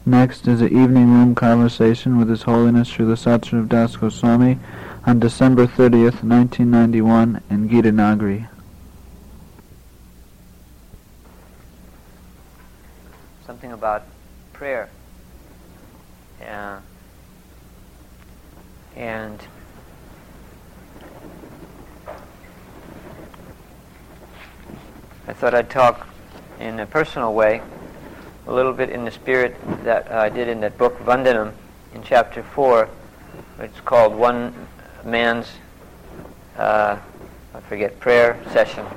Next is an evening room conversation with His Holiness Srila Satsrup Das Goswami on December 30th, 1991 in Gitanagari. Something about prayer. And I thought I'd talk in a personal way, a little bit in the spirit that I did in that book, Vandanam, in chapter 4. It's called One Man's, prayer session.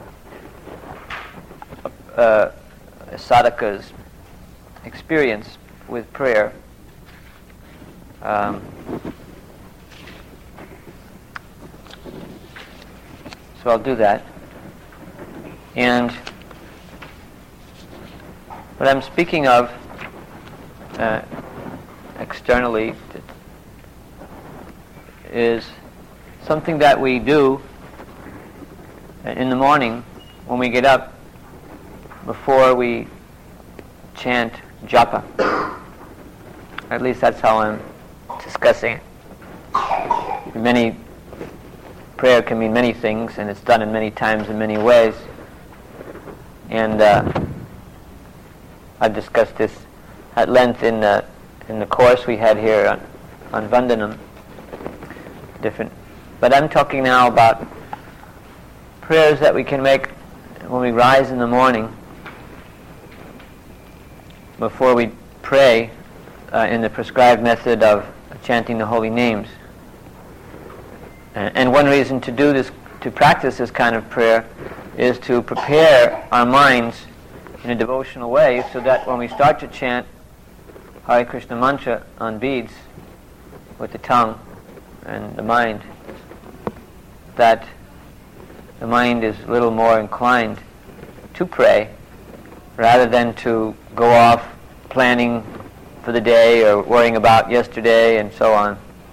A sadhaka's experience with prayer. So I'll do that. And what I'm speaking of externally is something that we do in the morning when we get up before we chant japa. At least that's how I'm discussing it. Prayer can mean many things, and it's done in many times in many ways. And I've discussed this at length in the course we had here on Vandanam. But I'm talking now about prayers that we can make when we rise in the morning before we pray in the prescribed method of chanting the holy names. And one reason to do this, to practice this kind of prayer, is to prepare our minds in a devotional way so that when we start to chant Hare Krishna mantra on beads with the tongue and the mind, that the mind is a little more inclined to pray rather than to go off planning for the day or worrying about yesterday and so on.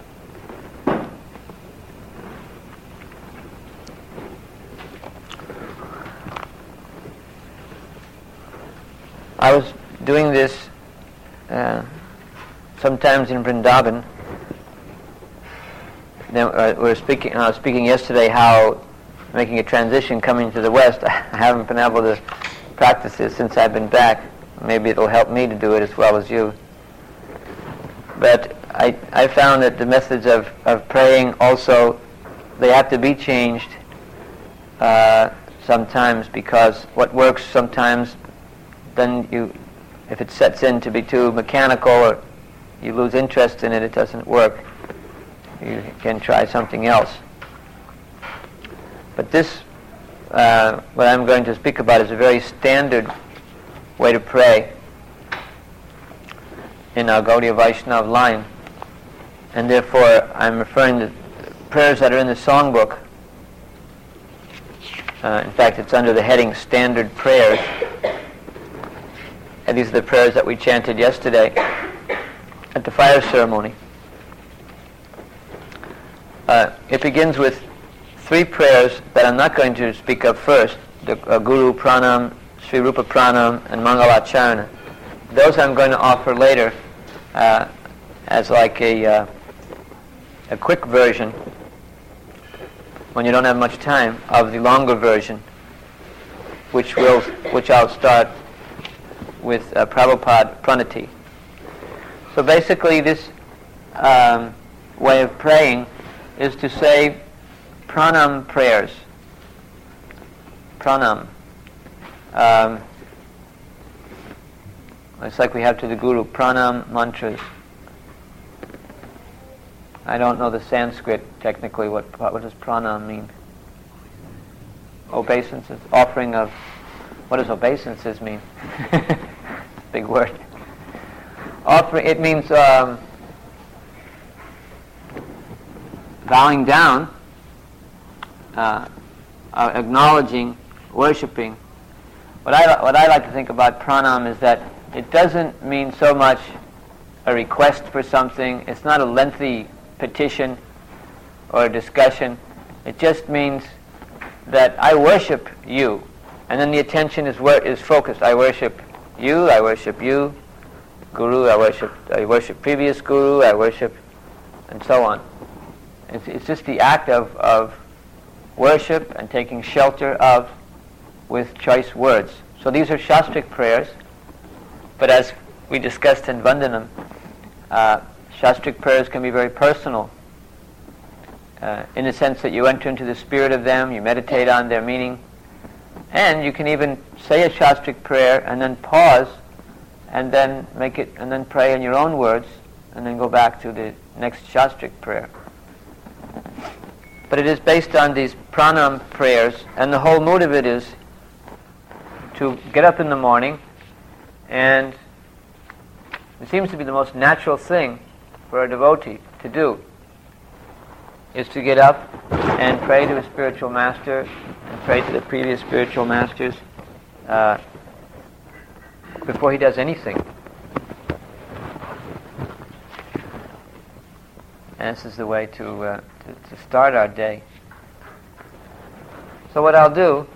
I was doing this sometimes in Vrindavan. Then I was speaking yesterday how making a transition coming to the West, I haven't been able to practice this since I've been back. Maybe it'll help me to do it as well as you. But I found that the methods of praying also, they have to be changed sometimes, because what works sometimes, then if it sets in to be too mechanical or you lose interest in it, it doesn't work. You can try something else. But this, what I'm going to speak about, is a very standard way to pray in our Gaudiya Vaishnava line. And therefore, I'm referring to prayers that are in the songbook. In fact, it's under the heading Standard Prayers. And these are the prayers that we chanted yesterday at the fire ceremony. It begins with three prayers that I'm not going to speak of first: the Guru Pranam, Sri Rupa Pranam, and Mangalacharana. Those I'm going to offer later as like a quick version, when you don't have much time, of the longer version, which I'll start with Prabhupada Pranati. So basically this way of praying is to say pranam prayers. Pranam. It's like we have to the Guru, pranam mantras. I don't know the Sanskrit technically. What does pranam mean? Obeisances, offering of. What does obeisances mean? Big word. Offering. It means bowing down, acknowledging, worshiping. What I like to think about pranam is that it doesn't mean so much a request for something. It's not a lengthy petition or a discussion. It just means that I worship you, and then the attention is focused. I worship you, guru, I worship previous guru, I worship, and so on. It's just the act of worship and taking shelter of with choice words. So these are Shastric prayers, but as we discussed in Vandanam, Shastric prayers can be very personal, in the sense that you enter into the spirit of them, you meditate on their meaning, and you can even say a Shastric prayer and then pause, and then make it, and then pray in your own words, and then go back to the next Shastric prayer. But it is based on these pranam prayers, and the whole mood of it is to get up in the morning, and it seems to be the most natural thing for a devotee to do, is to get up and pray to a spiritual master, and pray to the previous spiritual masters before he does anything. And this is the way to start our day. So what I'll do,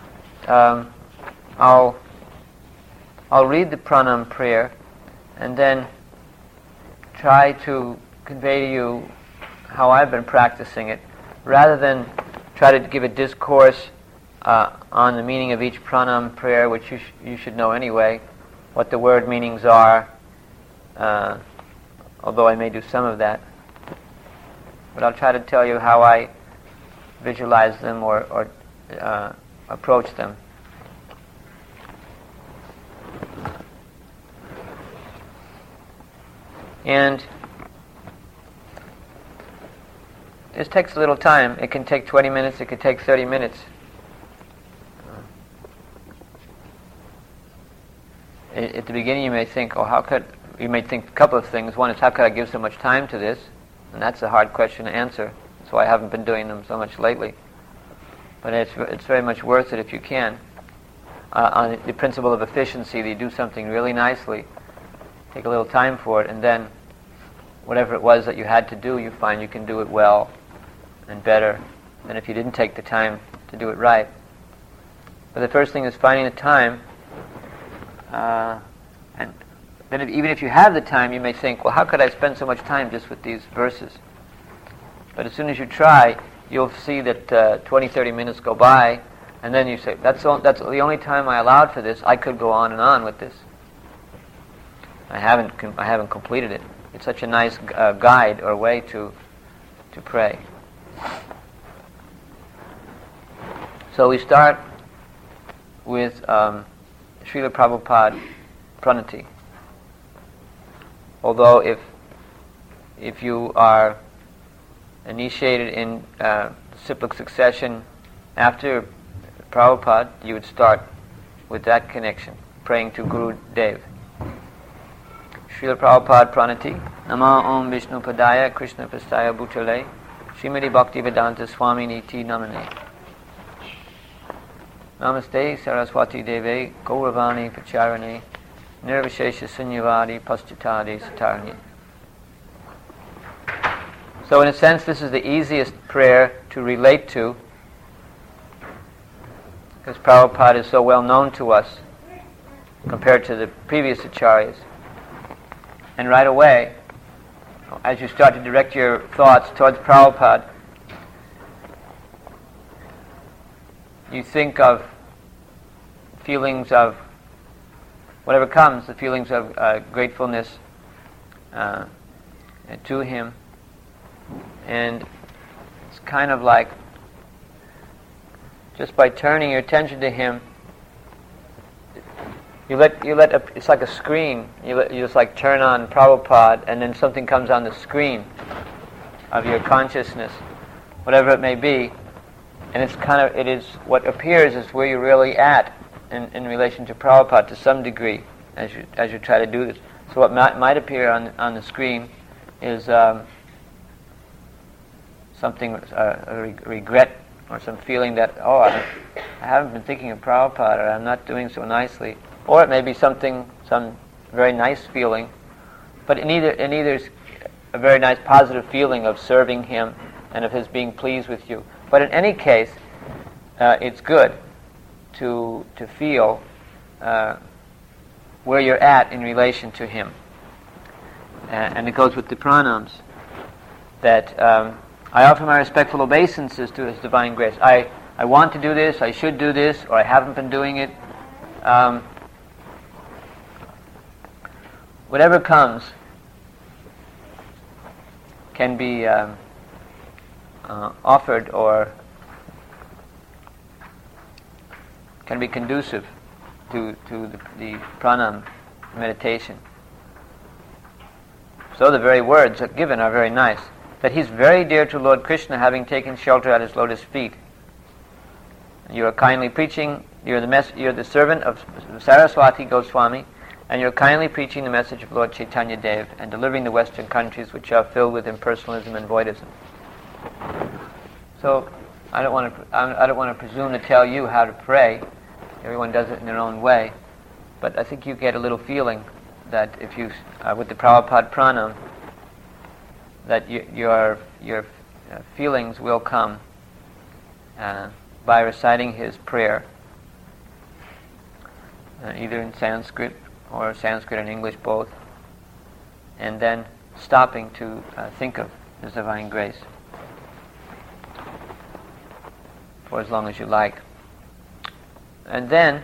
I'll read the pranam prayer, and then try to convey to you how I've been practicing it, rather than try to give a discourse on the meaning of each pranam prayer, which you should know anyway, what the word meanings are, although I may do some of that. But I'll try to tell you how I visualize them or approach them. And this takes a little time. It can take 20 minutes, it could take 30 minutes. At the beginning you may think, you may think a couple of things. One is, how could I give so much time to this? And that's a hard question to answer. That's why I haven't been doing them so much lately. But it's very much worth it if you can. On the principle of efficiency, that you do something really nicely, take a little time for it, and then whatever it was that you had to do, you find you can do it well and better than if you didn't take the time to do it right. But the first thing is finding the time, and then even if you have the time, you may think, well, how could I spend so much time just with these verses? But as soon as you try, you'll see that 20, 30 minutes go by, and then you say, that's the only time I allowed for this. I could go on and on with this. I haven't completed it. It's such a nice guide or way to pray. So we start with Srila Prabhupada Pranati. Although if you are initiated in cyclic succession after Prabhupada, you would start with that connection, praying to Guru Dev. Srila Prabhupada Pranati. Nama Om Vishnu Padaya Krishna Prastaya Bhutale Srimati Bhaktivedanta Swami Niti Namane. Namaste Saraswati Deve Gauravani Pacharane Nirvishesha Sunyavadi Paschatade Satarni. So in a sense, this is the easiest prayer to relate to, because Prabhupada is so well known to us compared to the previous acharyas. And right away, as you start to direct your thoughts towards Prabhupada, you think of feelings of whatever comes, the feelings of gratefulness to him. And it's kind of like, just by turning your attention to him, it's like a screen. You just like turn on Prabhupada, and then something comes on the screen of your consciousness, whatever it may be, and it is what appears is where you're really at in relation to Prabhupada to some degree as you try to do this. So what might appear on the screen is something, a regret or some feeling that, I haven't been thinking of Prabhupada, or I'm not doing so nicely. Or it may be some very nice feeling, but in either is a very nice positive feeling of serving him and of his being pleased with you. But in any case, it's good to feel where you're at in relation to him. and it goes with the pranams, that I offer my respectful obeisances to His divine grace. I want to do this, I should do this, or I haven't been doing it. Whatever comes can be offered or can be conducive to the pranam meditation. So the very words given are very nice. That he's very dear to Lord Krishna, having taken shelter at his lotus feet. You are kindly preaching, you're the servant of Saraswati Goswami, and you're kindly preaching the message of Lord Chaitanya Dev and delivering the Western countries which are filled with impersonalism and voidism. So I don't want to presume to tell you how to pray. Everyone does it in their own way, but I think you get a little feeling that if you, with the Prabhupada Pranam, that your feelings will come by reciting his prayer, either in Sanskrit or Sanskrit and English both, and then stopping to think of His divine grace for as long as you like. And then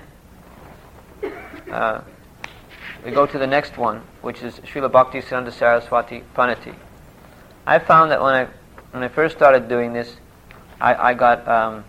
we go to the next one, which is Srila Bhaktisiddhanta Saraswati Pranati. I found that when I first started doing this, I got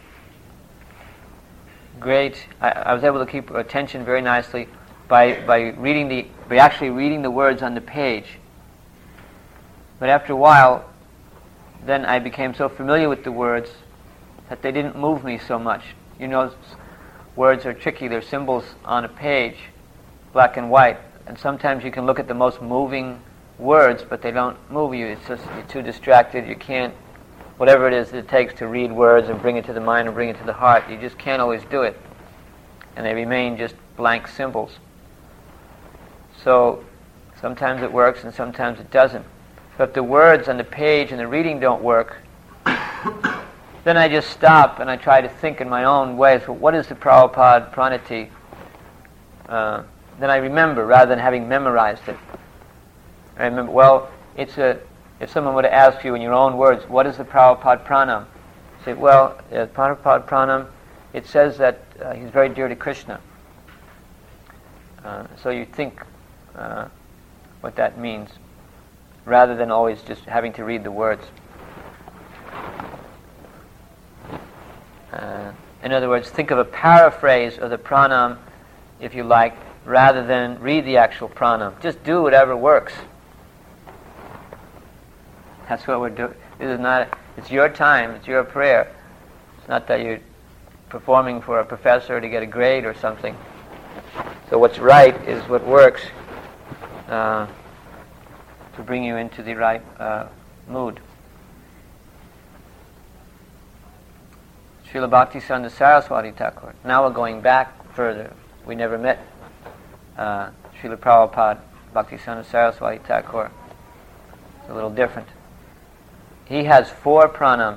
great. I was able to keep attention very nicely by actually reading the words on the page. But after a while, then I became so familiar with the words that they didn't move me so much. You know, words are tricky. They're symbols on a page, black and white, and sometimes you can look at the most moving words, but they don't move you. It's just you're too distracted. You can't, whatever it is that it takes to read words and bring it to the mind and bring it to the heart, you just can't always do it. And they remain just blank symbols. So sometimes it works and sometimes it doesn't. So if the words on the page and the reading don't work, then I just stop and I try to think in my own way. So what is the Prabhupada Pranati? Then I remember rather than having memorized it. I remember, well, if someone were to ask you in your own words, what is the Prabhupada Pranam? You say, well, Prabhupada Pranam, it says that he's very dear to Krishna. So you think what that means, rather than always just having to read the words. In other words, think of a paraphrase of the pranam, if you like, rather than read the actual pranam. Just do whatever works. That's what we're doing. This is not, it's your time, it's your prayer. It's not that you're performing for a professor to get a grade or something. So what's right is what works to bring you into the right mood. Srila Bhaktisiddhanta Saraswati Thakur. Now we're going back further. We never met Srila Prabhupada Bhaktisiddhanta Saraswati Thakur. It's a little different. He has 4 pranams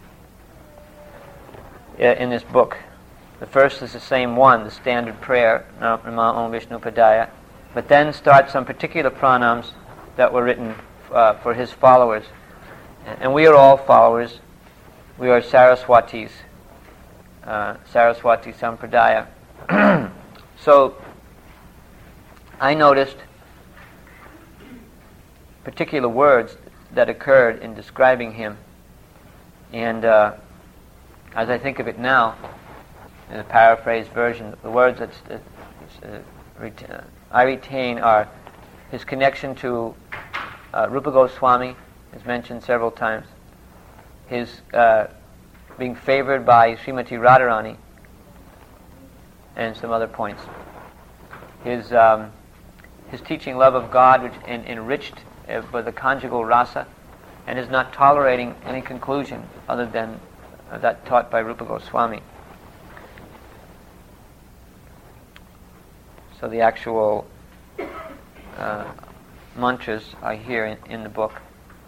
in this book. The first is the same one, the standard prayer, Nama Om Vishnu Padaya, but then starts some particular pranams that were written for his followers. And we are all followers. We are Saraswatis, Saraswati Sampradaya. So I noticed particular words that occurred in describing him, and as I think of it now, in a paraphrased version, the words that I retain are his connection to Rupa Goswami is mentioned several times, his being favored by Srimati Radharani, and some other points. His teaching love of God, which enriched by the conjugal rasa, and is not tolerating any conclusion other than that taught by Rupa Goswami. So the actual mantras are here in the book.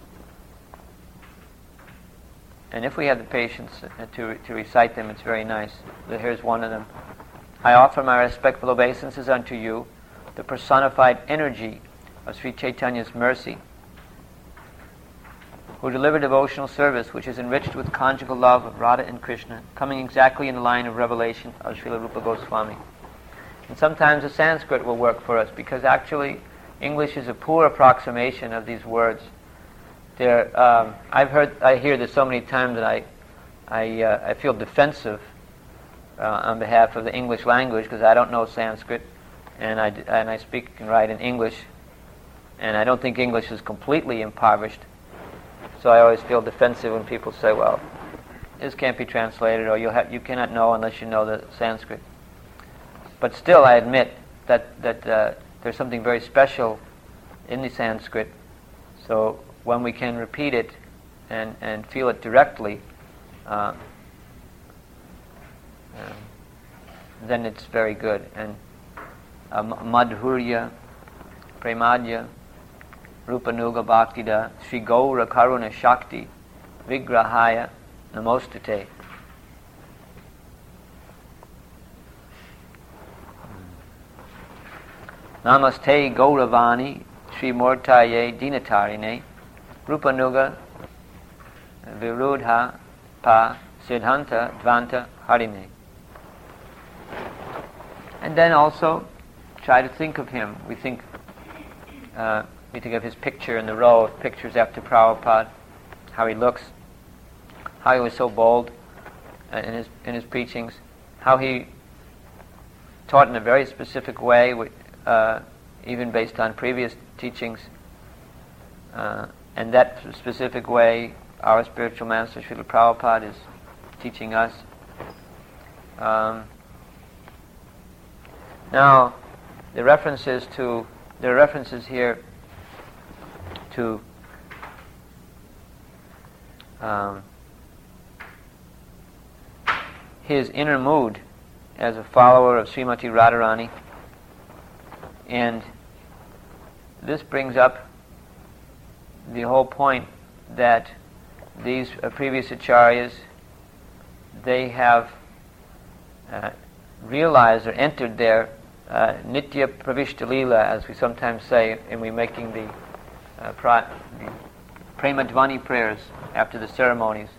And if we have the patience to recite them, it's very nice. Here's one of them. I offer my respectful obeisances unto you, the personified energy of Sri Chaitanya's mercy, who deliver devotional service which is enriched with conjugal love of Radha and Krishna, coming exactly in the line of revelation of Srila Rupa Goswami. And sometimes the Sanskrit will work for us, because actually English is a poor approximation of these words. I hear this so many times that I feel defensive on behalf of the English language, because I don't know Sanskrit, and I speak and write in English, and I don't think English is completely impoverished. So I always feel defensive when people say, "Well, this can't be translated," or you cannot know unless you know the Sanskrit. But still, I admit that there's something very special in the Sanskrit. So when we can repeat it and feel it directly, then it's very good. And Madhurya, Premadya, Rupanuga Bhaktida, Sri Gaura Karuna Shakti, Vigrahaya Namostate. Namaste Gauravani, Sri Murtaye Dinatarine, Rupanuga Virudha Pa Siddhanta Dvanta Harine. And then also try to think of him. We think of his picture in the row of pictures after Prabhupada, how he looks, how he was so bold in his preachings, how he taught in a very specific way, even based on previous teachings, and that specific way our spiritual master Srila Prabhupada is teaching us. Now, there are references here to his inner mood as a follower of Srimati Radharani, and this brings up the whole point that these previous acharyas, they have realized or entered their Nitya Pravishta Leela, as we sometimes say, and we're making the Prema Dvani prayers after the ceremonies.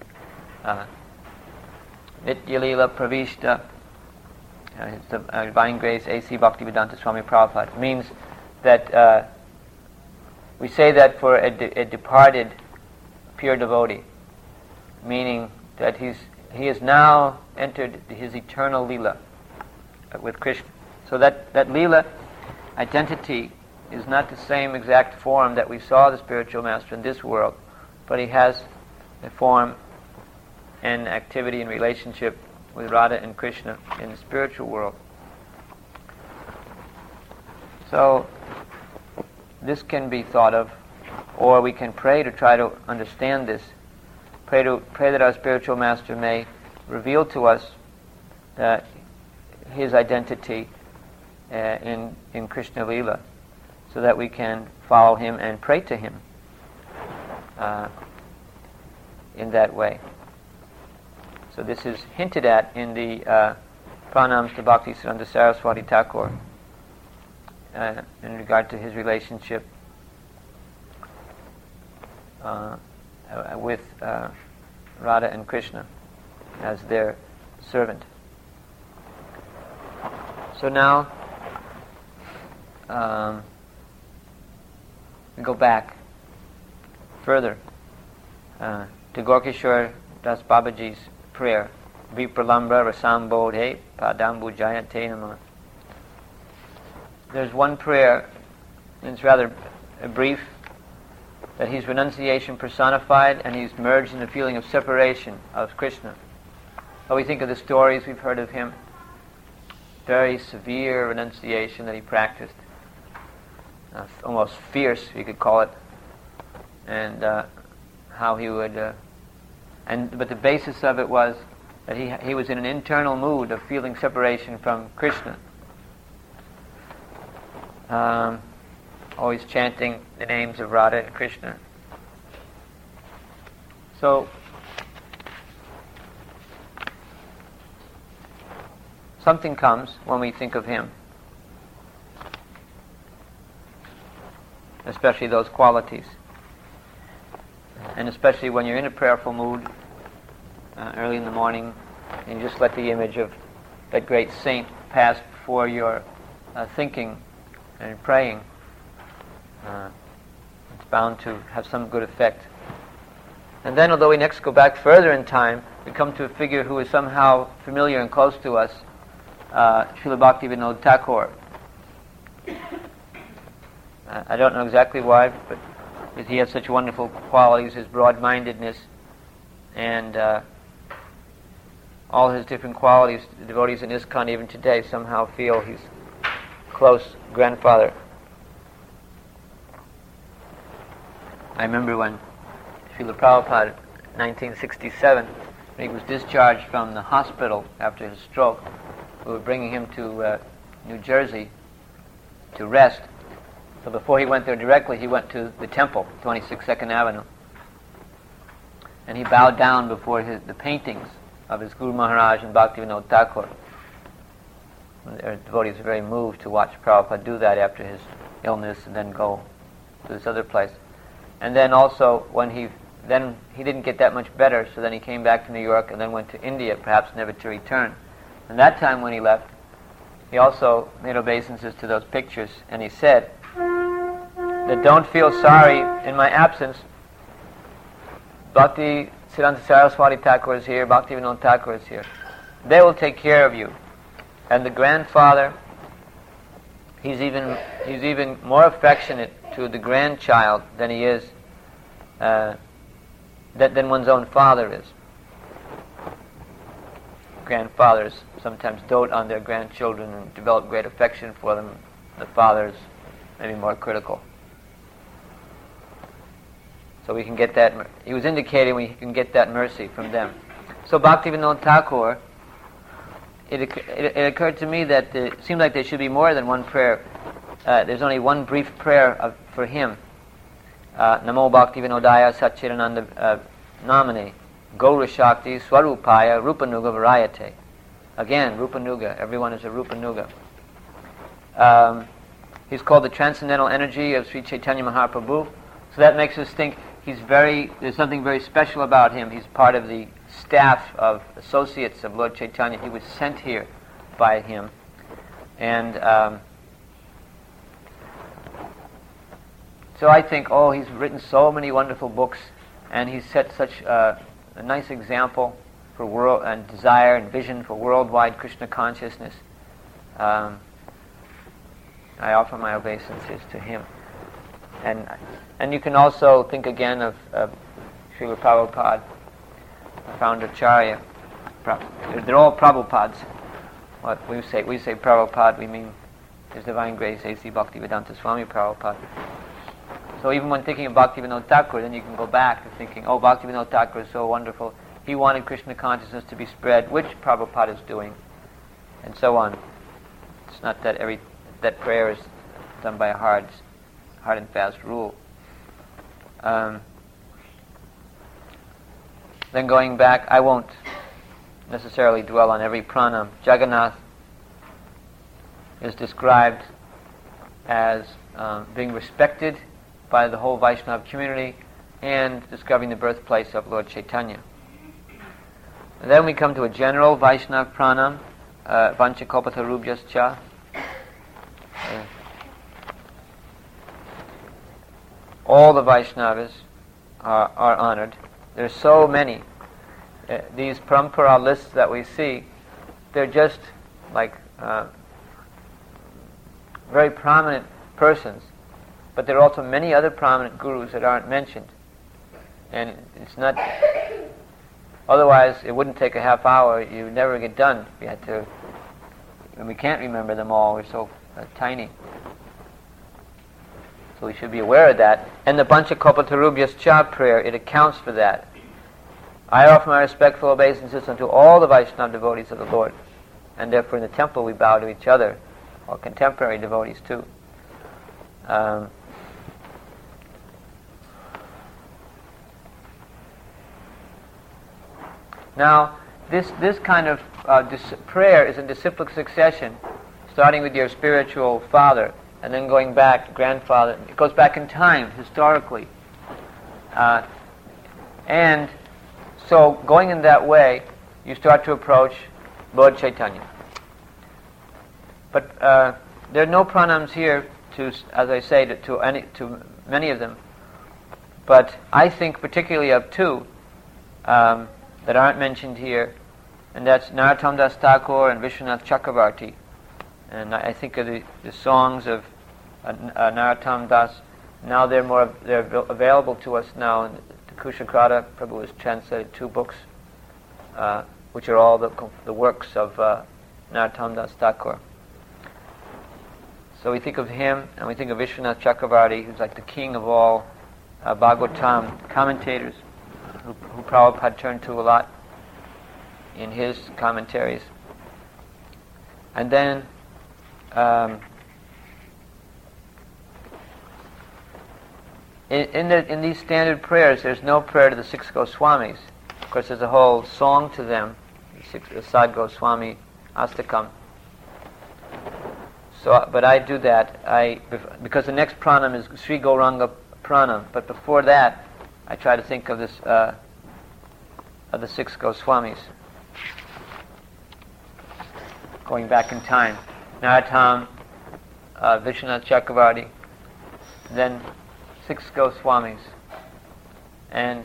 Nitya Leela Pravishta, it's the Divine Grace A.C. Bhaktivedanta Swami Prabhupada, means that we say that for a departed pure devotee, meaning that he has now entered his eternal Leela with Krishna. So that Leela identity is not the same exact form that we saw the spiritual master in this world, but he has a form and activity and relationship with Radha and Krishna in the spiritual world. So this can be thought of, or we can pray to try to understand this. Pray that our spiritual master may reveal to us his identity in Krishna Leela, so that we can follow him and pray to him in that way. So this is hinted at in the Pranams to Bhaktisiddhanta Saraswati Thakur in regard to his relationship with Radha and Krishna as their servant. So now we go back further to Gorkishore Das Babaji's prayer, Vipralambra Rasambodhe Padambu Jayate Namah. There's one prayer, and it's rather brief, that he's renunciation personified and he's merged in the feeling of separation of Krishna. When we think of the stories we've heard of him, very severe renunciation that he practiced, almost fierce, you could call it, and how he would, but the basis of it was that he was in an internal mood of feeling separation from Krishna, always chanting the names of Radha and Krishna. So something comes when we think of him. especially those qualities. And especially when you're in a prayerful mood, early in the morning, and you just let the image of that great saint pass before your thinking and praying. It's bound to have some good effect. And then, although we next go back further in time, we come to a figure who is somehow familiar and close to us, Srila Bhaktivinoda Thakur. I don't know exactly why, but he has such wonderful qualities, his broad-mindedness, and all his different qualities. The devotees in ISKCON even today somehow feel he's close grandfather. I remember when Srila Prabhupada, 1967, when he was discharged from the hospital after his stroke, we were bringing him to New Jersey to rest. So before he went there directly, he went to the temple, 26 Second Avenue. And he bowed down before the paintings of his Guru Maharaj and Bhaktivinoda Thakur. The devotees were very moved to watch Prabhupada do that after his illness and then go to this other place. And then also, when he didn't get that much better, so then he came back to New York and then went to India, perhaps never to return. And that time when he left, he also made obeisances to those pictures, and he said that don't feel sorry in my absence. Bhakti Siddhanta Saraswati Thakur is here, Bhaktivinoda Thakur is here. They will take care of you. And the grandfather, he's even more affectionate to the grandchild than he is than one's own father is. Grandfathers sometimes dote on their grandchildren and develop great affection for them. The fathers may be more critical. So we can get that. He was indicating we can get that mercy from them. So Bhaktivinoda Thakur, it occurred to me that it seemed like there should be more than one prayer. There's only one brief prayer for him. Namo Bhaktivinodaya Satchidananda Namane Gaura Shakti Swarupaya Rupanuga Varayate. Again, Rupanuga. Everyone is a Rupanuga. He's called the transcendental energy of Sri Chaitanya Mahaprabhu. So that makes us think there's something very special about him. He's part of the staff of associates of Lord Chaitanya. He was sent here by him. And so I think, he's written so many wonderful books, and he's set such a nice example for world and desire and vision for worldwide Krishna consciousness. I offer my obeisances to him. And you can also think again of Srila Prabhupada, Founderacharya. They're all Prabhupads. What we say Prabhupada, we mean His Divine Grace A.C. Bhaktivedanta Swami Prabhupada. So even when thinking of Bhaktivinoda Thakur, then you can go back to thinking, Bhaktivinoda Thakur is so wonderful. He wanted Krishna consciousness to be spread, which Prabhupada is doing, and so on. It's not that that prayer is done by a hard and fast rule. Then going back, I won't necessarily dwell on every pranam. Jagannath is described as being respected by the whole Vaishnava community and discovering the birthplace of Lord Chaitanya. And then we come to a general Vaishnava pranam, Vanchakalpatarubhyascha. All the Vaishnavas are honored. There's so many. These parampara lists that we see, they're just like very prominent persons. But there are also many other prominent gurus that aren't mentioned. And it's not... Otherwise, it wouldn't take a half hour. You'd never get done. We had to... And we can't remember them all. We're so tiny. So we should be aware of that. And the Panchakalpatarubhyascha prayer, it accounts for that. I offer my respectful obeisances unto all the Vaishnava devotees of the Lord. And therefore in the temple we bow to each other, or contemporary devotees too. Now, this kind of prayer is in disciplic succession, starting with your spiritual father, and then going back, grandfather. It goes back in time, historically. And so going in that way, you start to approach Lord Chaitanya. But there are no pranams here, to, as I say, to many of them. But I think particularly of two that aren't mentioned here, and that's Narottam Das Thakur and Vishwanath Chakravarti. And I think of the songs of Narottam Das. Now they're available to us now. And the Kushakrata Prabhu has translated 2 books, which are all the works of Narottam Das Thakur. So we think of him, and we think of Vishwanath Chakravarti, who's like the king of all Bhagavatam commentators, who Prabhupada turned to a lot in his commentaries. And then in these standard prayers, there's no prayer to the 6 Goswamis. Of course, there's a whole song to them, the Sad Goswami Astakam. So, but I do that because the next pranam is Sri Gauranga Pranam. But before that, I try to think of this of the 6 Goswamis, going back in time. Narottam, Vishwanath Chakravarti, then 6 Goswamis. And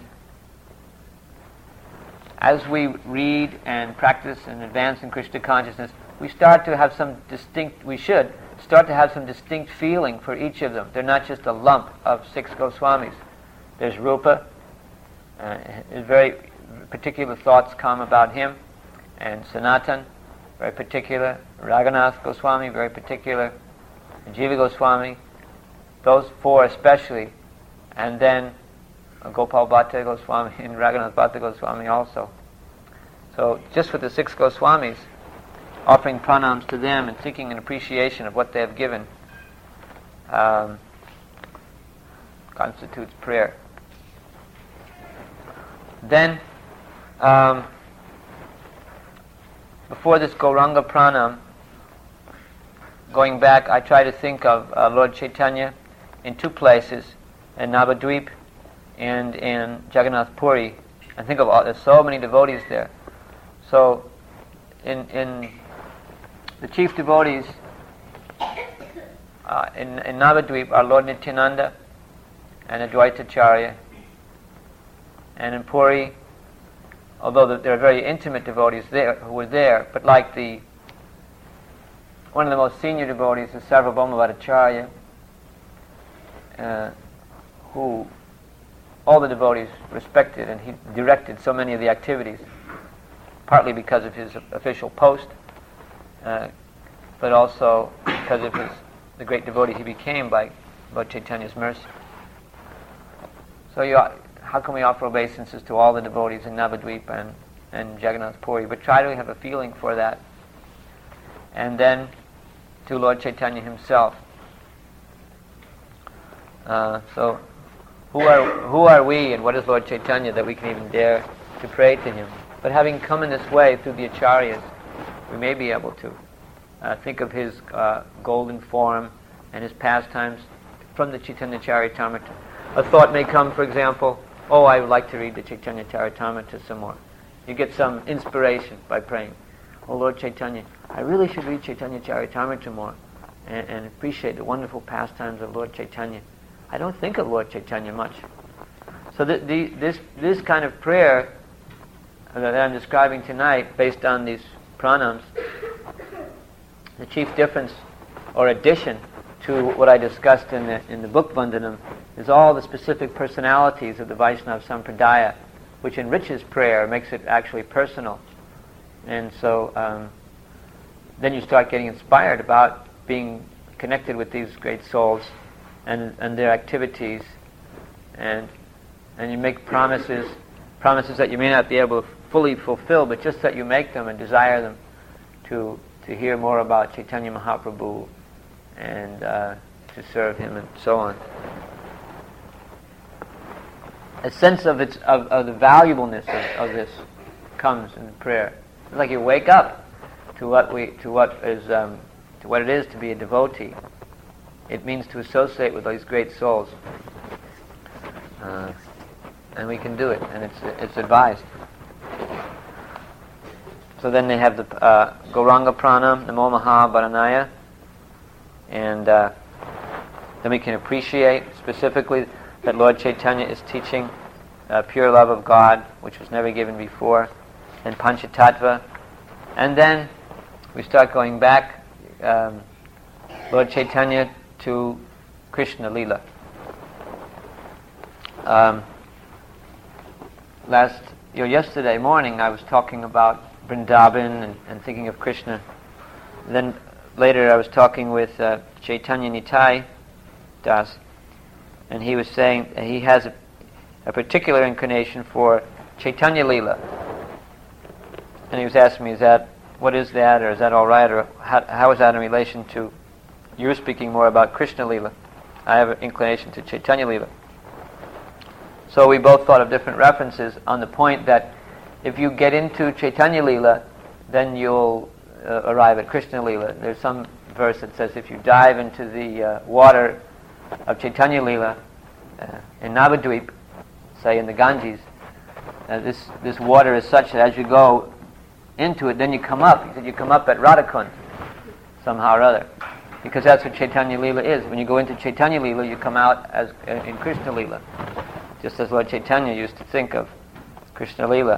as we read and practice and advance in Krishna consciousness, we start to have some distinct feeling for each of them. They're not just a lump of 6 Goswamis. There's Rupa, very particular thoughts come about him, and Sanatan, very particular, Raghunath Goswami, very particular, Jiva Goswami, those 4 especially, and then Gopal Bhatta Goswami and Raghunath Bhatta Goswami also. So just with the 6 Goswamis, offering pranams to them and thinking in appreciation of what they have given constitutes prayer. Then, before this Gauranga Pranam, going back, I try to think of Lord Chaitanya in 2 places, in Navadvip and in Jagannath Puri. And think of there's so many devotees there. So, in the chief devotees in Navadvip are Lord Nityananda and Advaitacharya. And in Puri, although there are very intimate devotees there who were there, but like one of the most senior devotees is Sarvabhauma Bhattacharya, who all the devotees respected, and he directed so many of the activities, partly because of his official post, but also because of the great devotee he became by Lord Chaitanya's mercy. So how can we offer obeisances to all the devotees in Navadvip and Jagannath Puri? But try to have a feeling for that. And then to Lord Chaitanya himself. So who are we and what is Lord Chaitanya that we can even dare to pray to him? But having come in this way through the acharyas, we may be able to think of his golden form and his pastimes from the Chaitanya Charitamrita. A thought may come, for example, I would like to read the Chaitanya Charitamrita some more. You get some inspiration by praying, Lord Chaitanya, I really should read Chaitanya Charitamrita more and appreciate the wonderful pastimes of Lord Chaitanya. I don't think of Lord Chaitanya much. So this kind of prayer that I'm describing tonight, based on these pranams, the chief difference or addition to what I discussed in the book Vandanam is all the specific personalities of the Vaishnava Sampradaya, which enriches prayer, makes it actually personal. And so then you start getting inspired about being connected with these great souls and their activities, and you make promises that you may not be able to fully fulfill, but just that you make them and desire them to hear more about Chaitanya Mahaprabhu and to serve him and so on. A sense of the valuableness of this comes in prayer. It's like you wake up to what it is to be a devotee, it means to associate with these great souls. And we can do it, and it's advised. So then they have the Gauranga Pranam, Namo Mahabharanaya, and then we can appreciate specifically that Lord Chaitanya is teaching pure love of God, which was never given before, and Panchatattva. And then we start going back, Lord Chaitanya to Krishna Lila. Yesterday morning I was talking about Vrindavan and thinking of Krishna. And then later I was talking with Chaitanya Nitai Das, and he was saying he has a particular inclination for Chaitanya Lila. And he was asking me, what is that, or is that all right, or how is that in relation to, you're speaking more about Krishna Lila. I have an inclination to Chaitanya Lila. So we both thought of different references on the point that if you get into Chaitanya Lila, then you'll arrive at Krishna Lila. There's some verse that says if you dive into the water of Chaitanya Lila in Navadvip, say in the Ganges, this water is such that as you go into it, then you come up. He said you come up at Radhakund somehow or other, because that's what Chaitanya Lila is. When you go into Chaitanya Lila, you come out as in Krishna Lila, just as Lord Chaitanya used to think of Krishna Lila.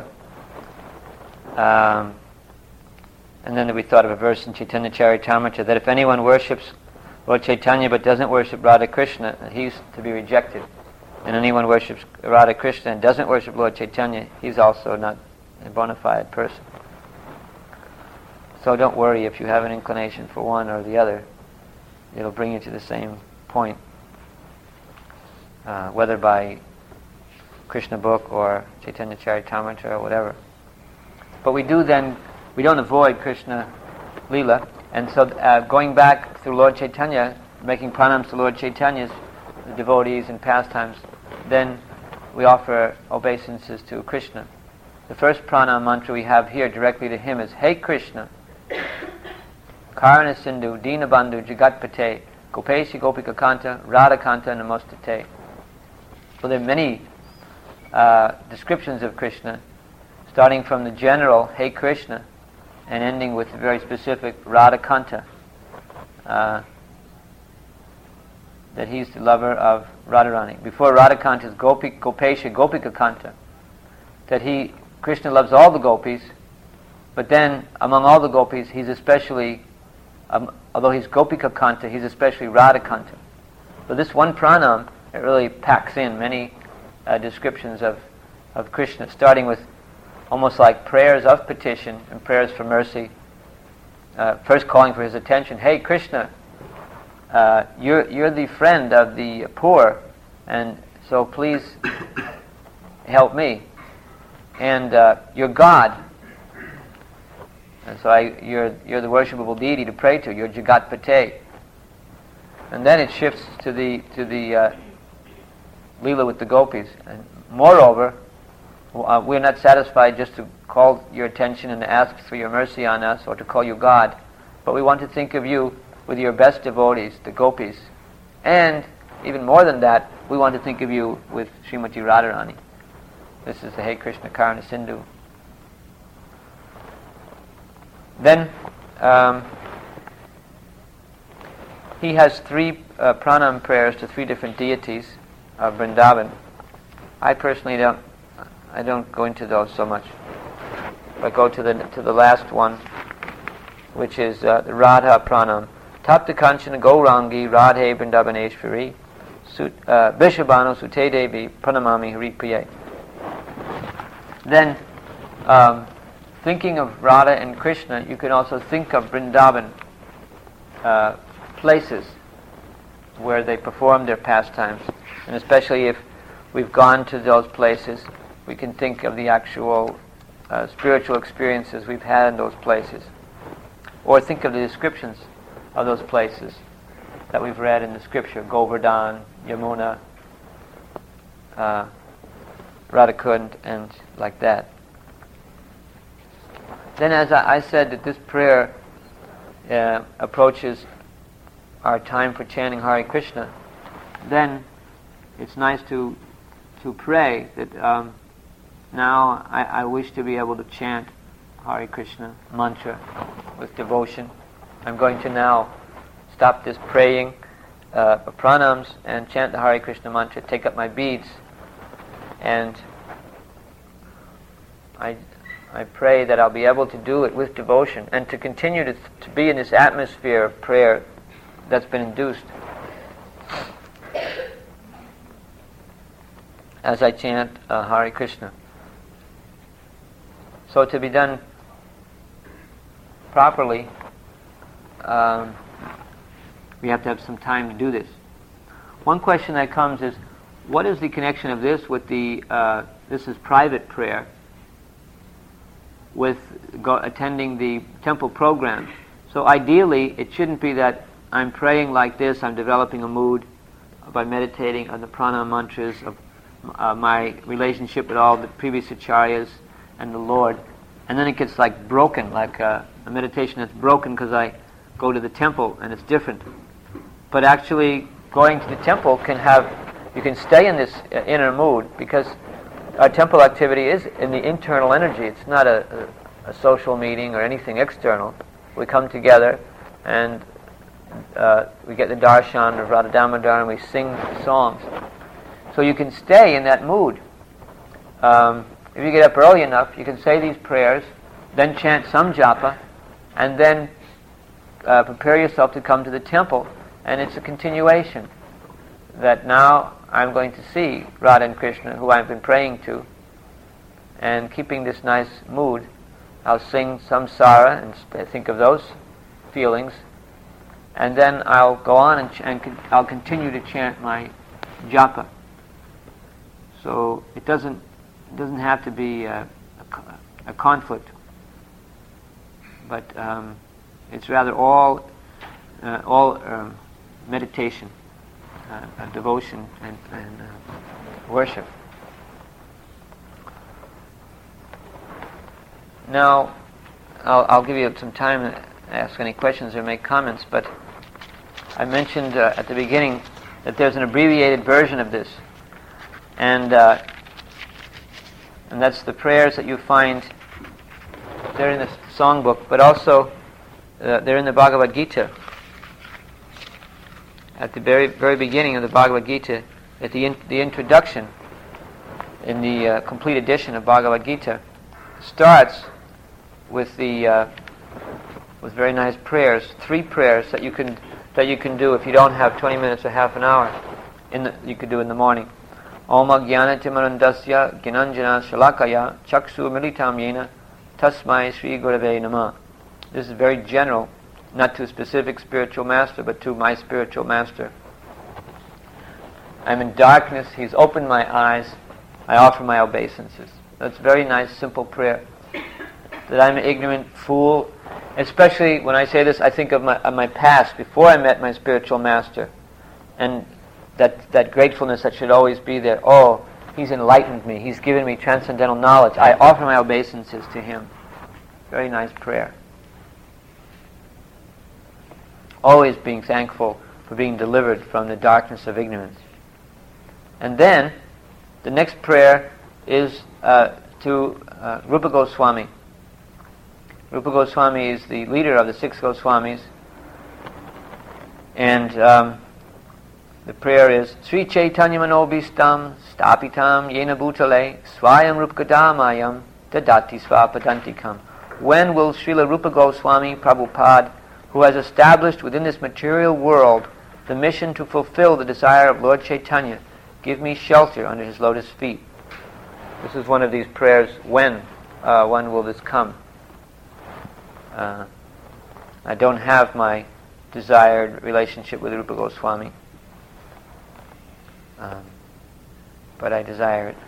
And then we thought of a verse in Chaitanya Charitamrita that if anyone worships Lord Chaitanya but doesn't worship Radha Krishna, he's to be rejected. And anyone worships Radha Krishna and doesn't worship Lord Chaitanya, he's also not a bona fide person. So don't worry if you have an inclination for one or the other. It'll bring you to the same point, whether by Krishna book or Chaitanya Charitamrita or whatever. But we don't avoid Krishna Lila. And so going back through Lord Chaitanya, making pranams to Lord Chaitanya's devotees and pastimes, then we offer obeisances to Krishna. The first pranam mantra we have here directly to him is, Hey Krishna, Karana Sindhu, Dina Bandhu, Jagatpate, Gopeshi Gopika Kanta, Radha Kanta Namostate. So there are many descriptions of Krishna, starting from the general, Hey Krishna, and ending with the very specific Radha Kanta, that he's the lover of Radharani. Before Radha Kanta is Gopesha Gopika Kanta, that Krishna loves all the gopis, but then among all the gopis, he's especially, although he's Gopika Kanta, he's especially Radha Kanta. So this one pranam, it really packs in many descriptions of Krishna, starting with almost like prayers of petition and prayers for mercy. First calling for his attention. Hey Krishna, you're the friend of the poor, and so please help me. And you're God, and so you're the worshipable deity to pray to. You're Jagatpate. And then it shifts to the Leela with the gopis. And moreover, we're not satisfied just to call your attention and to ask for your mercy on us or to call you God, but we want to think of you with your best devotees, the gopis. And even more than that, we want to think of you with Srimati Radharani. This is the Hey Krishna Karana Sindhu. Then he has three pranam prayers to three different deities of Vrindavan. I personally don't go into those so much. But go to the last one, which is the Radha Pranam. Tapta Kanchana Gaurangi Radhe Vrindavaneshwari Vishabhanu Sute Devi Pranamami Hari Priye. Then, thinking of Radha and Krishna, you can also think of Vrindavan, places where they perform their pastimes. And especially if we've gone to those places, we can think of the actual spiritual experiences we've had in those places. Or think of the descriptions of those places that we've read in the scripture, Govardhan, Yamuna, Radhakund, and like that. Then as I said that this prayer approaches our time for chanting Hare Krishna, then it's nice to pray that now I wish to be able to chant Hare Krishna mantra with devotion. I'm going to now stop this praying pranams and chant the Hare Krishna mantra, take up my beads, and I pray that I'll be able to do it with devotion and to continue to be in this atmosphere of prayer that's been induced as I chant Hare Krishna. So to be done properly, we have to have some time to do this. One question that comes is, what is the connection of this with the, this is private prayer, with attending the temple program? So ideally, it shouldn't be that I'm praying like this, I'm developing a mood by meditating on the pranam mantras of my relationship with all the previous acharyas and the Lord, and then it gets like broken, like a meditation that's broken because I go to the temple and it's different. But actually, going to the temple you can stay in this inner mood, because our temple activity is in the internal energy. It's not a social meeting or anything external. We come together and we get the darshan of Radha Damodar and we sing songs. So you can stay in that mood. If you get up early enough, you can say these prayers, then chant some japa, and then prepare yourself to come to the temple. And it's a continuation that now I'm going to see Radha and Krishna, who I've been praying to, and keeping this nice mood, I'll sing samsara and think of those feelings, and then I'll go on and I'll continue to chant my japa. So it doesn't have to be a conflict, but it's rather all meditation, devotion, and worship. Now, I'll give you some time to ask any questions or make comments, but I mentioned at the beginning that there's an abbreviated version of this, and that's the prayers that you find. They're in the songbook, but also they're in the Bhagavad Gita. At the very, very beginning of the Bhagavad Gita, at the introduction in the complete edition of Bhagavad Gita, starts with with very nice prayers, 3 prayers that you can do if you don't have 20 minutes or half an hour. You could do in the morning. Om Jnana Timarandasya Gnanjana Shalakaya Chaksu Militam Yena Tasmai Sri Gurave Namah. This is very general, not to a specific spiritual master, but to my spiritual master. I'm in darkness, he's opened my eyes, I offer my obeisances. That's a very nice, simple prayer. That I'm an ignorant fool. Especially when I say this, I think of my past, before I met my spiritual master. And that gratefulness that should always be there. Oh, he's enlightened me, he's given me transcendental knowledge. I offer my obeisances to him. Very nice prayer. Always being thankful for being delivered from the darkness of ignorance. And then, the next prayer is to Rupa Goswami. Rupa Goswami is the leader of the 6 Goswamis. And the prayer is, Sri Chaitanya Manobhistam Stapitam Yena Bhutale Swayam Rupkadamayam Dadati Svapadantikam. When will Srila Rupa Goswami Prabhupada, who has established within this material world the mission to fulfill the desire of Lord Chaitanya, give me shelter under his lotus feet? This is one of these prayers. When will this come? I don't have my desired relationship with Rupa Goswami, but I desire it.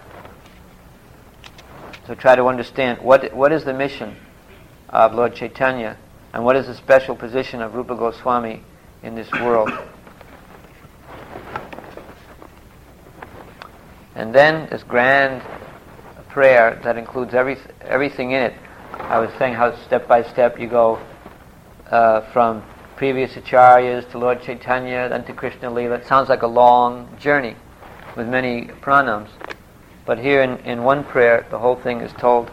So try to understand what is the mission of Lord Chaitanya, and what is the special position of Rupa Goswami in this world. And then this grand prayer that includes everything in it. I was saying how step by step you go from previous acharyas, to Lord Chaitanya, then to Krishna Leela. It sounds like a long journey with many pranams. But here in one prayer, the whole thing is told.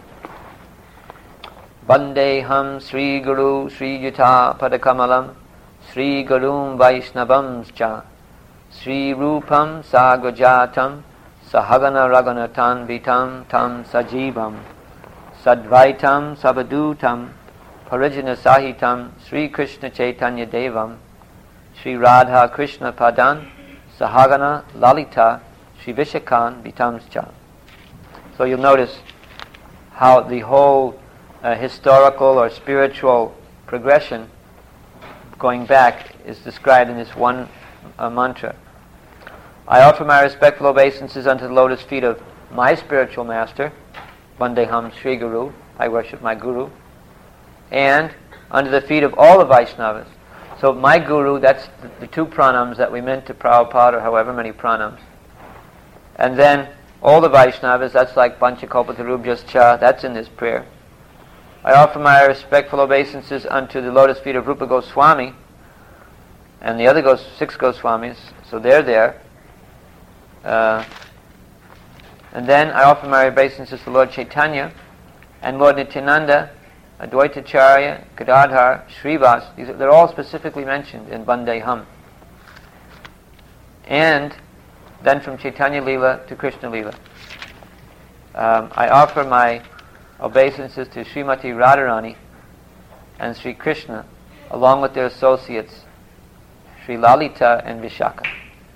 Vandeham Sri Guru Sri Yuta Padakamalam Sri Gurum Vaishnavamscha Sri Rupam Sagojatam Sahagana Raghunatan Vitam Tam Sajivam Sadvaitam Sabadutam Parijana Sahitam Sri Krishna Chaitanya Devam Sri Radha Krishna Padan Sahagana Lalita Sri Vishakan Vitamscha. So you'll notice how the whole historical or spiritual progression going back is described in this one mantra. I offer my respectful obeisances unto the lotus feet of my spiritual master, Vandeham Sri Guru, I worship my Guru, and under the feet of all the Vaishnavas. So my Guru, that's the two pranams that we meant to Prabhupada, or however many pranams. And then all the Vaishnavas, that's like Panchakalpatarubhyascha, that's in this prayer. I offer my respectful obeisances unto the lotus feet of Rupa Goswami and the other 6 Goswamis, so they're there. And then I offer my obeisances to Lord Chaitanya and Lord Nityananda, Advaitacharya, Gadadhar, Srivas. They're all specifically mentioned in Vandeham. And then from Chaitanya Leela to Krishna Leela. I offer my obeisances to Srimati Radharani and Sri Krishna, along with their associates, Sri Lalita and Vishaka.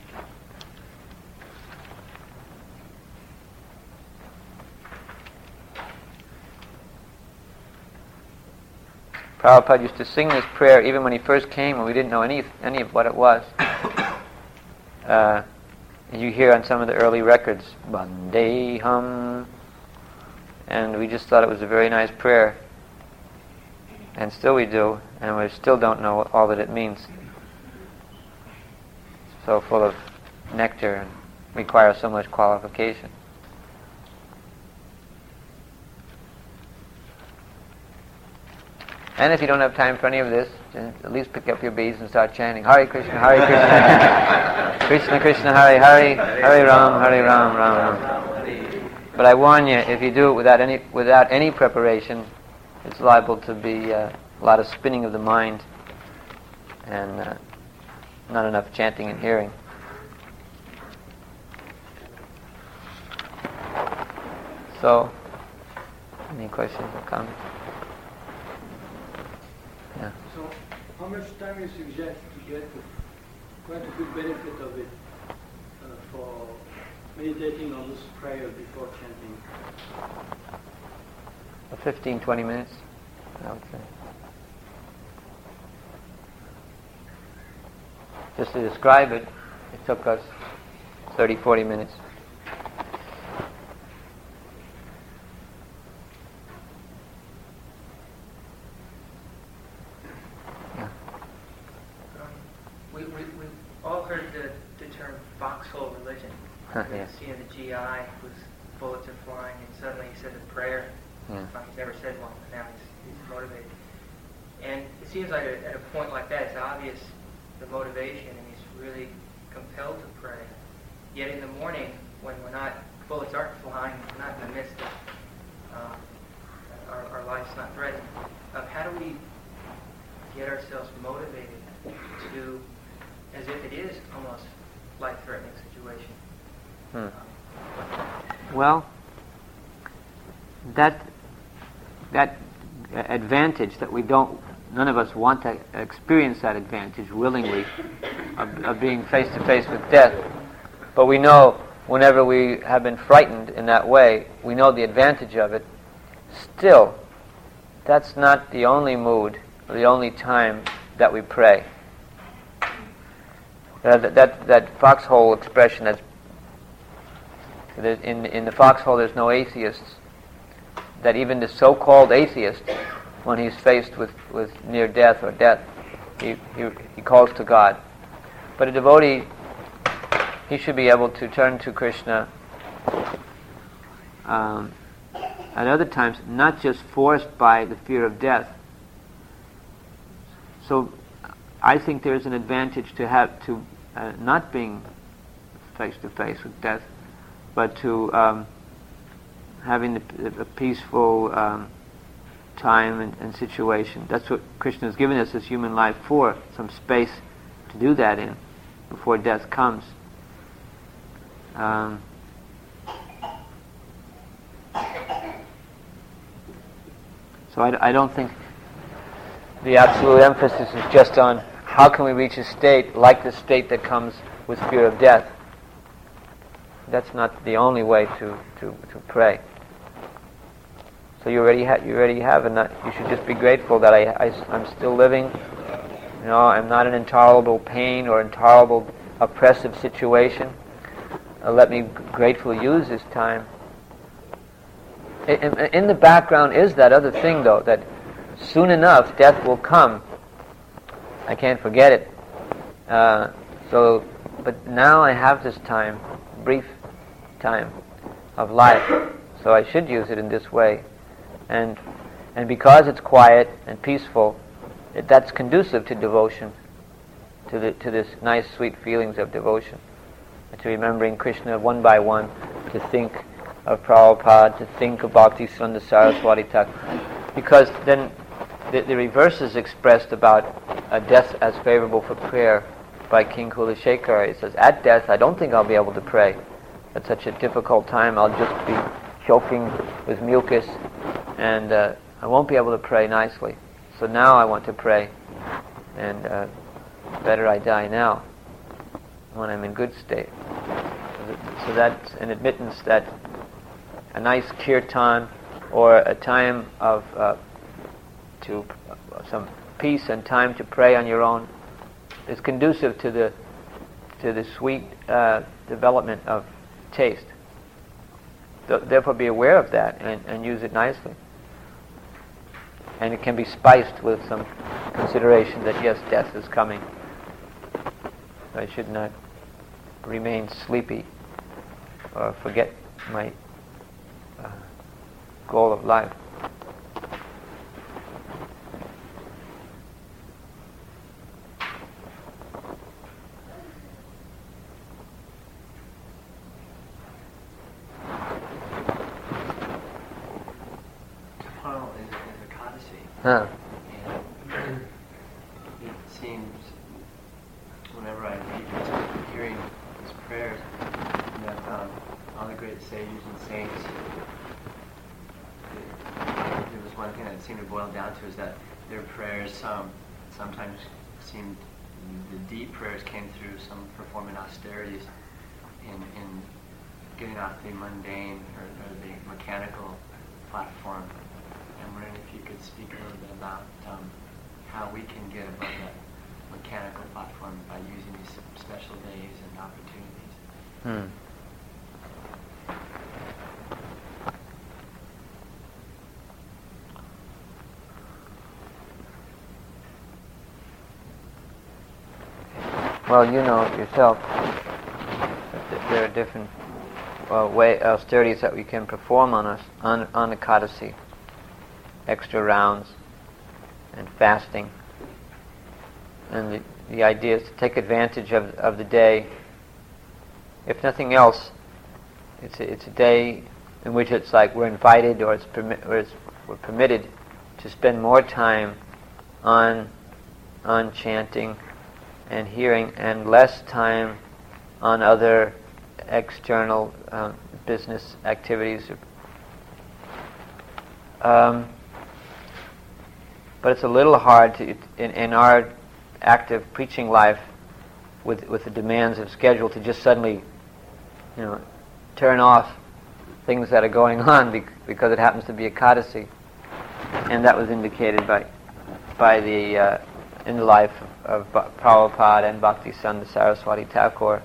Prabhupada used to sing this prayer even when he first came, when we didn't know any of what it was. You hear on some of the early records, Vandeham, and we just thought it was a very nice prayer, and still we do, and we still don't know all that it means. So full of nectar and requires so much qualification. And if you don't have time for any of this, at least pick up your beads and start chanting Hare Krishna, Hare Krishna, Krishna Krishna, Hare Hare, Hare Ram, Ram Ram. But I warn you, if you do it without any preparation, it's liable to be a lot of spinning of the mind and not enough chanting and hearing. So, any questions or comments? Yeah. So, how much time you suggest to get quite a good benefit of it for meditating on this prayer before chanting? 15-20 minutes, I would say. Just to describe it, it took us 30-40 minutes. We've all heard the term foxhole religion. Yes. You know, the GI was bullets are flying, and suddenly he says a prayer. Yeah. He's never said one, but now he's motivated. And it seems like at a point like that, it's obvious the motivation, and he's really compelled to pray. Yet in the morning, when bullets aren't flying, we're not in the midst of our life's not threatened. How do we get ourselves motivated to, as if it is almost life-threatening situation? Well, that advantage that none of us want to experience that advantage willingly of being face to face with death. But we know whenever we have been frightened in that way, we know the advantage of it. Still, that's not the only mood or the only time that we pray. That foxhole expression, that's in the foxhole there's no atheists, that even the so-called atheist, when he's faced with near death or death, he calls to God. But a devotee, he should be able to turn to Krishna at other times, not just forced by the fear of death. So I think there's an advantage to not being face to face with death, but to having a peaceful time and situation. That's what Krishna has given us this human life for, some space to do that in before death comes. So I don't think the absolute emphasis is just on how can we reach a state like the state that comes with fear of death. That's not the only way to pray. So you already have, and you should just be grateful that I'm still living. You know, I'm not in intolerable pain or intolerable oppressive situation. Let me gratefully use this time. In the background is that other thing, though, that soon enough death will come. I can't forget it. But now I have this time, brief time of life, so I should use it in this way. And because it's quiet and peaceful, that's conducive to devotion, to this nice, sweet feelings of devotion, and to remembering Krishna one by one, to think of Prabhupada, to think of Bhaktisiddhanta Saraswati Thakur, because then the reverse is expressed about death as favorable for prayer by King Kulashekara. He says, at death, I don't think I'll be able to pray. At such a difficult time, I'll just be choking with mucus, and I won't be able to pray nicely. So now I want to pray, and better I die now, when I'm in good state. So that's an admittance that a nice kirtan, or a time of some peace and time to pray on your own, is conducive to the sweet development of taste. Therefore, be aware of that and use it nicely. And it can be spiced with some consideration that yes, death is coming. I should not remain sleepy or forget my goal of life. Tomorrow is Ekadasi. Huh. And it seems, whenever I read hearing these prayers, that all the great sages and saints, there was one thing that seemed to boil down to is that their prayers sometimes seemed, the deep prayers came through some performing austerities in getting off the mundane or the mechanical platform. I'm wondering if you could speak a little bit about how we can get above that mechanical platform by using these special days and opportunities. Well, you know yourself that there are different austerities that we can perform on Ekadasi. Extra rounds and fasting. And the idea is to take advantage of the day. If nothing else, it's a day in which it's like we're invited or we're permitted to spend more time on chanting and hearing, and less time on other external business activities. But it's a little hard in our active preaching life with the demands of schedule to just suddenly, turn off things that are going on because it happens to be Ekadasi. And that was indicated by the in the life of Prabhupada and Bhaktisiddhanta Saraswati Thakur,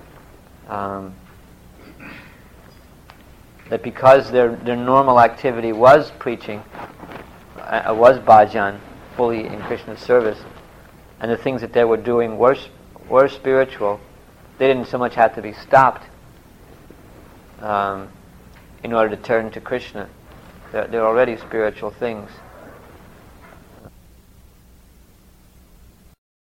that because their normal activity was preaching, was bhajan, fully in Krishna's service, and the things that they were doing were spiritual, they didn't so much have to be stopped in order to turn to Krishna. They're already spiritual things.